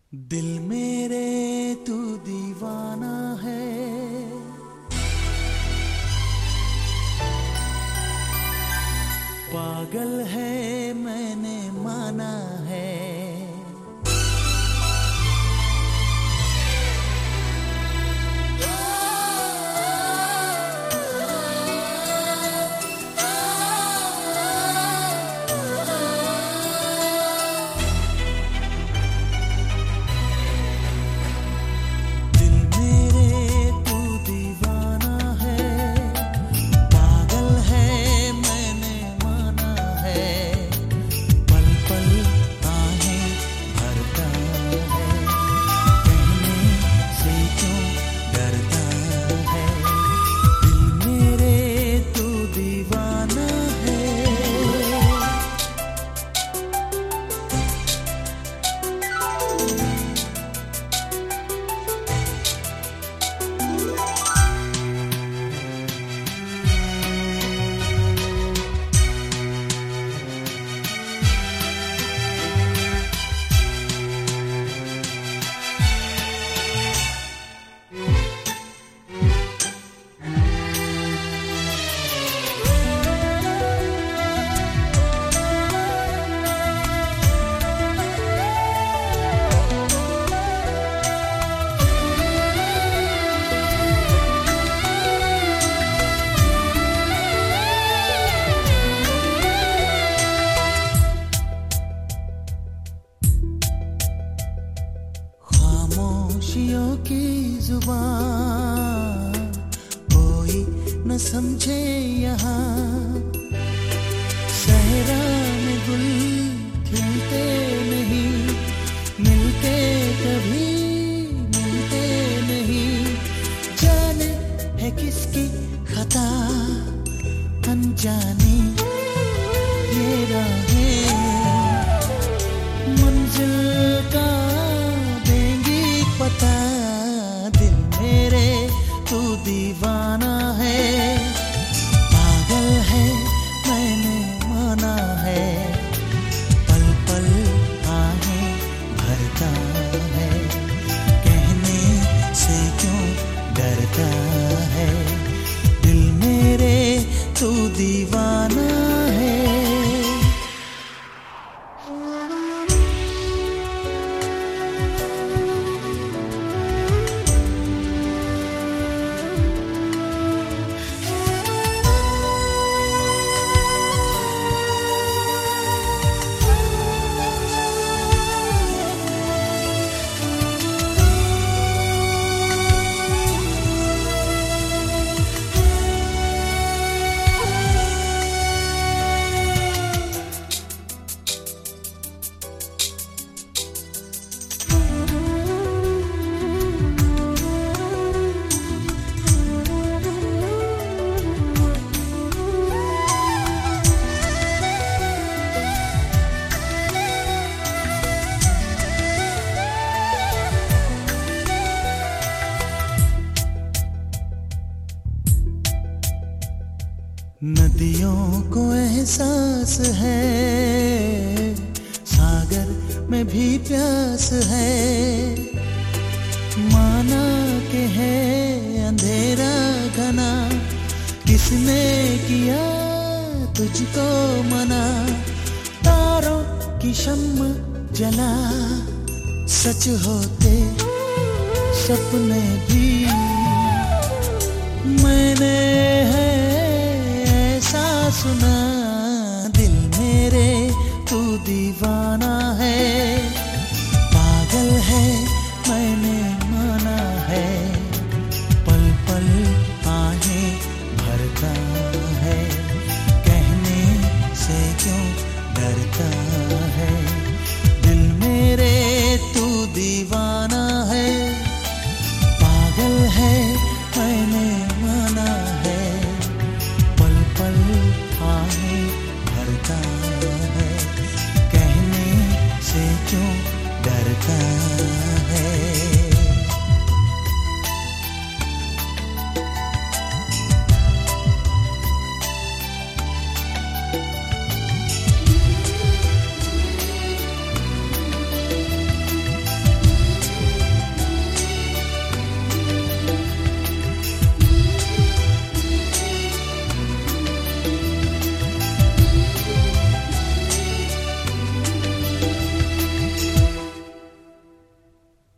दिल मेरे तू दीवाना है, पागल है मैंने माना है। खामोशियों की जुबान कोई न समझे यहाँ, सहरा में गुल खिलते नहीं, मिलते कभी मिलते नहीं। जाने है किसकी खता, अनजानी ये राहें मंजिल का पता। दिल मेरे तू दीवाना है, पागल है मैंने माना है। पल पल आहें भरता है, कहने से क्यों डरता है। दिल मेरे तू दीवाना है। नदियों को एहसास है, सागर में भी प्यास है। माना के है अंधेरा घना, किसने किया तुझको मना। तारों की शम्म जला, सच होते सपने भी। मैंने है सुना, दिल मेरे तू दीवाना है, पागल है मैंने माना है। पल पल आहें भरता है, कहने से क्यों डरता है। दिल मेरे तू दीवाना है, पागल है मैंने माना है। आहें भरता है, कहने से क्यों डरता है।